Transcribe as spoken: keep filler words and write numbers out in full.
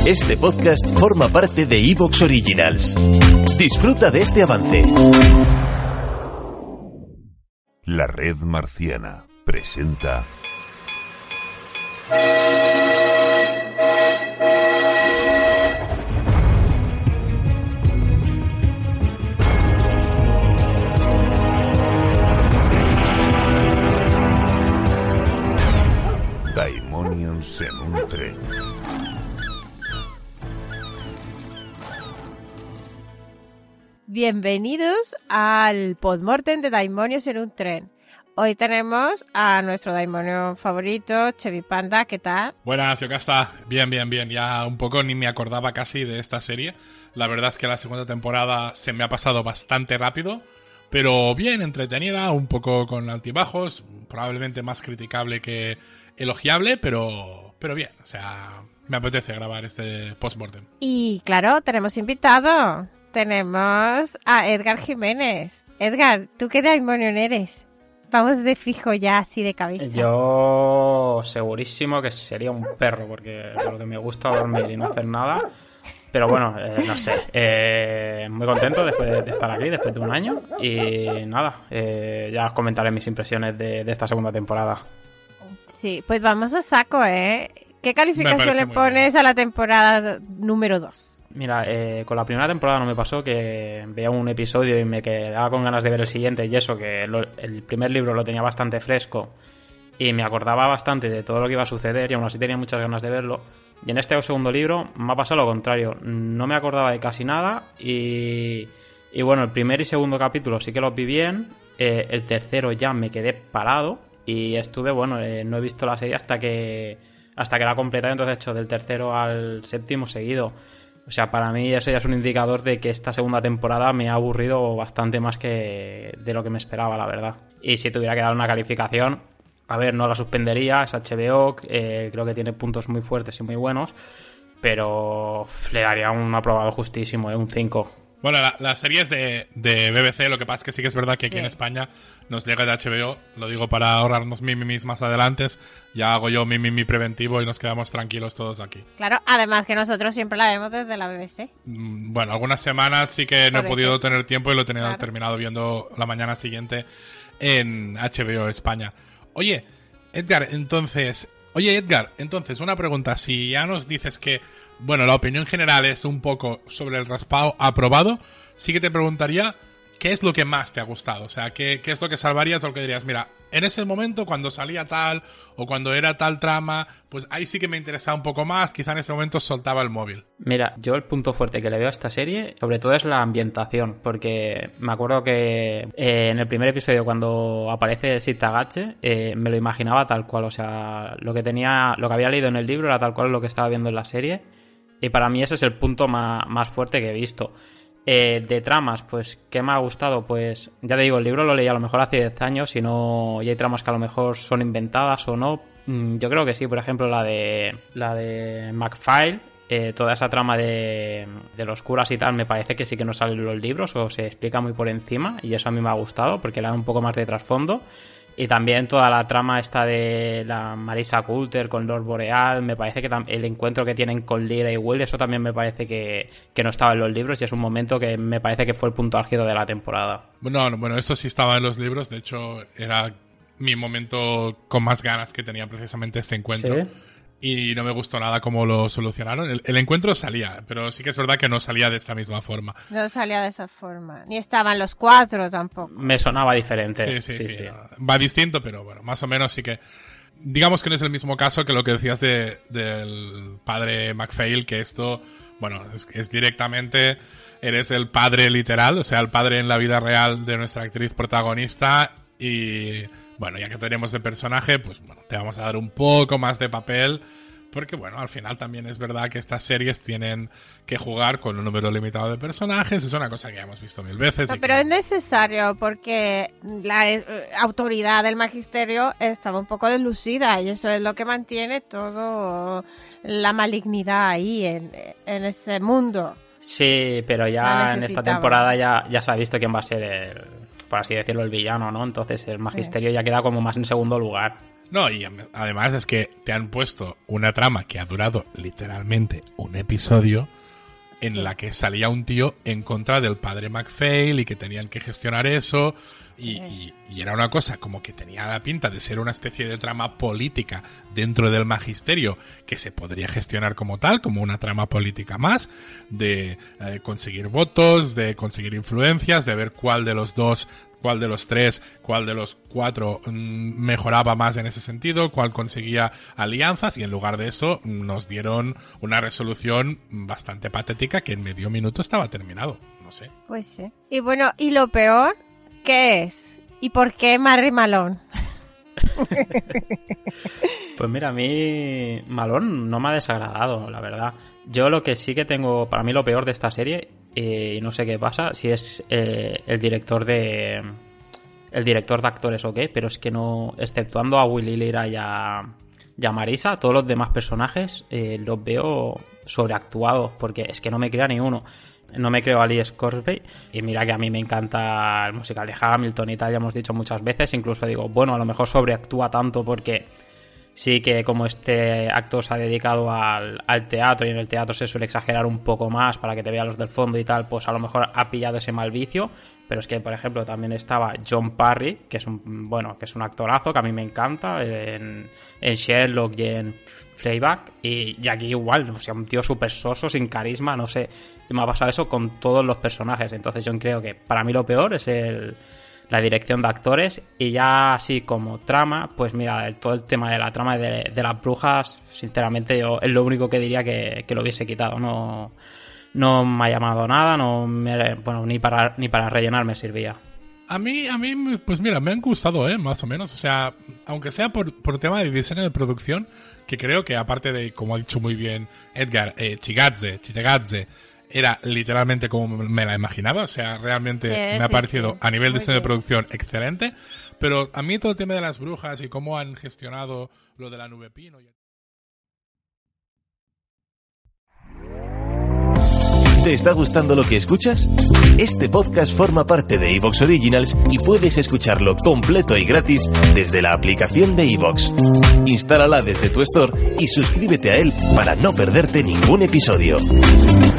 Este podcast forma parte de iVoox Originals. Disfruta de este avance. La Red Marciana presenta... Daimonions en un tren. Bienvenidos al Podmortem de Daimonios en un tren. Hoy tenemos a nuestro Daimonio favorito, Chevy Panda. ¿Qué tal? Buenas, Yocasta. Bien, bien, bien. Ya un poco ni me acordaba casi de esta serie. La verdad es que la segunda temporada se me ha pasado bastante rápido, pero bien, entretenida, un poco con altibajos, probablemente más criticable que elogiable, pero, pero bien. O sea, me apetece grabar este postmortem. Y claro, tenemos invitado. Tenemos a Edgar Jiménez. Edgar, ¿tú qué Daimonion eres? Vamos de fijo ya, así de cabeza. Yo segurísimo que sería un perro, porque lo que me gusta dormir y no hacer nada. Pero bueno, eh, no sé. Eh, muy contento después de estar aquí, después de un año. Y nada, eh, ya os comentaré mis impresiones de, de esta segunda temporada. Sí, pues vamos a saco, ¿eh? ¿Qué calificación le pones a la temporada número dos? Mira, eh, con la primera temporada no me pasó que veía un episodio y me quedaba con ganas de ver el siguiente, y eso que lo, el primer libro lo tenía bastante fresco y me acordaba bastante de todo lo que iba a suceder y aún así tenía muchas ganas de verlo. Y en este segundo libro me ha pasado lo contrario, no me acordaba de casi nada y, y bueno, el primer y segundo capítulo sí que los vi bien, eh, el tercero ya me quedé parado y estuve, bueno, eh, no he visto la serie hasta que, hasta que la completé, entonces he hecho del tercero al séptimo seguido. O sea, para mí eso ya es un indicador de que esta segunda temporada me ha aburrido bastante más que de lo que me esperaba, la verdad. Y si tuviera que dar una calificación, a ver, no la suspendería, es H B O, eh, creo que tiene puntos muy fuertes y muy buenos, pero le daría un aprobado justísimo, eh, un cinco. Bueno, la, la serie es de, de B B C, lo que pasa es que sí que es verdad que aquí Sí. en España nos llega de H B O, lo digo para ahorrarnos mimimis más adelante, ya hago yo mi mimi preventivo y nos quedamos tranquilos todos aquí. Claro, además que nosotros siempre la vemos desde la B B C. Mm, Bueno, algunas semanas sí que no he Por podido ejemplo. tener tiempo y lo he tenido, Claro. terminado viendo la mañana siguiente en H B O España. Oye, Edgar, entonces... Oye, Edgar, entonces, una pregunta. Si ya nos dices que, bueno, la opinión general es un poco sobre el raspado aprobado, sí que te preguntaría qué es lo que más te ha gustado. O sea, qué, qué es lo que salvarías o lo que dirías, mira, en ese momento, cuando salía tal o cuando era tal trama, pues ahí sí que me interesaba un poco más, quizá en ese momento soltaba el móvil. Mira, yo el punto fuerte que le veo a esta serie, sobre todo es la ambientación, porque me acuerdo que eh, en el primer episodio cuando aparece Sid Tagache, eh, me lo imaginaba tal cual, o sea, lo que tenía, lo que había leído en el libro era tal cual lo que estaba viendo en la serie, y para mí ese es el punto más, más fuerte que he visto. Eh, de tramas, pues, ¿qué me ha gustado? Pues, ya te digo, el libro lo leí a lo mejor hace diez años y no, y hay tramas que a lo mejor son inventadas o no. Mm, Yo creo que sí, por ejemplo, la de la de McFile, eh, toda esa trama de, de los curas y tal, me parece que sí que no sale en los libros o se explica muy por encima, y eso a mí me ha gustado porque le da un poco más de trasfondo. Y también toda la trama esta de la Marisa Coulter con Lord Boreal, me parece que tam- el encuentro que tienen con Lyra y Will, eso también me parece que, que no estaba en los libros y es un momento que me parece que fue el punto álgido de la temporada. Bueno, no, bueno, esto sí estaba en los libros, de hecho era mi momento con más ganas que tenía precisamente este encuentro. ¿Sí? Y no me gustó nada cómo lo solucionaron. El, el encuentro salía, pero sí que es verdad que no salía de esta misma forma. No salía de esa forma. Ni estaban los cuatro tampoco. Me sonaba diferente. Sí, sí, sí. no, Va distinto, pero bueno, más o menos sí que... Digamos que no es el mismo caso que lo que decías de, del padre McPhail, que esto, bueno, es, es directamente... Eres el padre literal, o sea, el padre en la vida real de nuestra actriz protagonista y... Bueno, ya que tenemos de personaje, pues bueno, te vamos a dar un poco más de papel, porque bueno, al final también es verdad que estas series tienen que jugar con un número limitado de personajes, es una cosa que ya hemos visto mil veces. No, y pero que... es necesario porque la eh, autoridad del magisterio estaba un poco deslucida y eso es lo que mantiene todo la malignidad ahí en, en ese mundo. Sí, pero La ya en esta necesitaba. temporada ya, ya se ha visto quién va a ser, el, por así decirlo, el villano, ¿no? Entonces el magisterio ya queda como más en segundo lugar. No, y además es que te han puesto una trama que ha durado literalmente un episodio en sí. la que salía un tío en contra del padre MacPhail y que tenían que gestionar eso sí. y, y, y era una cosa como que tenía la pinta de ser una especie de trama política dentro del magisterio que se podría gestionar como tal, como una trama política más, de eh, conseguir votos, de conseguir influencias, de ver cuál de los dos, cuál de los tres, cuál de los cuatro mmm, mejoraba más en ese sentido, cuál conseguía alianzas, y en lugar de eso nos dieron una resolución bastante patética que en medio minuto estaba terminado, no sé. Pues sí. Y bueno, ¿y lo peor qué es? ¿Y por qué Marry Malone? Pues mira, a mí Malone no me ha desagradado, la verdad. Yo lo que sí que tengo, para mí lo peor de esta serie, y eh, no sé qué pasa, si es eh, el director de el director de actores o qué, pero es que no, exceptuando a Willy Lira y a, y a Marisa, todos los demás personajes eh, los veo sobreactuados, porque es que no me crea ni uno. No me creo a Lee Scorsese, y mira que a mí me encanta el musical de Hamilton y tal, ya hemos dicho muchas veces, incluso digo, bueno, a lo mejor sobreactúa tanto porque sí que como este actor se ha dedicado al, al teatro y en el teatro se suele exagerar un poco más para que te vean los del fondo y tal, pues a lo mejor ha pillado ese mal vicio. Pero es que, por ejemplo, también estaba John Parry, que es un bueno, que es un actorazo que a mí me encanta en, en Sherlock y en Fleabag, y, y aquí igual, o sea, un tío súper soso, sin carisma, no sé, y me ha pasado eso con todos los personajes. Entonces yo creo que para mí lo peor es el la dirección de actores, y ya así como trama, pues mira, el, todo el tema de la trama de, de las brujas, sinceramente yo es lo único que diría que, que lo hubiese quitado. No, no me ha llamado nada, no me, bueno, ni para ni para rellenar me servía. A mí, a mí, pues mira, me han gustado, ¿eh? Más o menos. O sea, aunque sea por, por tema de diseño de producción, que creo que aparte de, como ha dicho muy bien Edgar, eh, Chigazze, Chitegazze, era literalmente como me la imaginaba. O sea, realmente sí, me ha sí, parecido sí. a nivel de diseño de producción excelente. Pero a mí todo el tema de las brujas y cómo han gestionado lo de la nube pino... Y... ¿Te está gustando lo que escuchas? Este podcast forma parte de iVoox Originals y puedes escucharlo completo y gratis desde la aplicación de iVoox. Instálala desde tu store y suscríbete a él para no perderte ningún episodio.